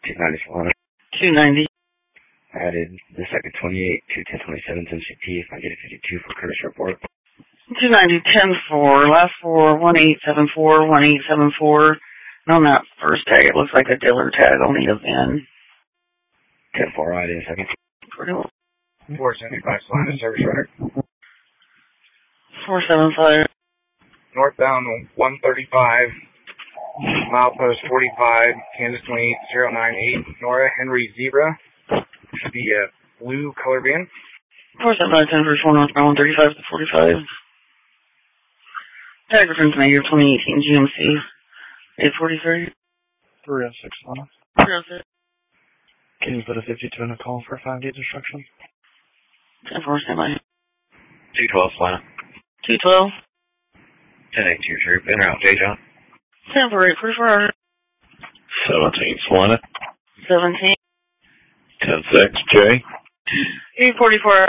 290 Solana. 290. Added the second 28 to 1027 MCP if I get a 52 for Curtis report. 290, 10-4, last 4, 1874, 1874. And on that first tag, it looks like a dealer tag only of N. 10-4, I did a second. 475 Solana service record. 475. Northbound 135, milepost 45, Kansas 28098, Nora Henry Zebra. Should be a blue color band. 475, 10 for 4 northbound 135 to 45. Tag returns May 2018 GMC. 843. 306 Solana. 306. Can you put a 52 in a call for 5-gate destruction? 10-4, standby. 212 Solana. 212. 10-8 to your troop. In or out, J. John. 10-4, 844 hours. 17 Solana. 17. 10-6 J. 844 hours.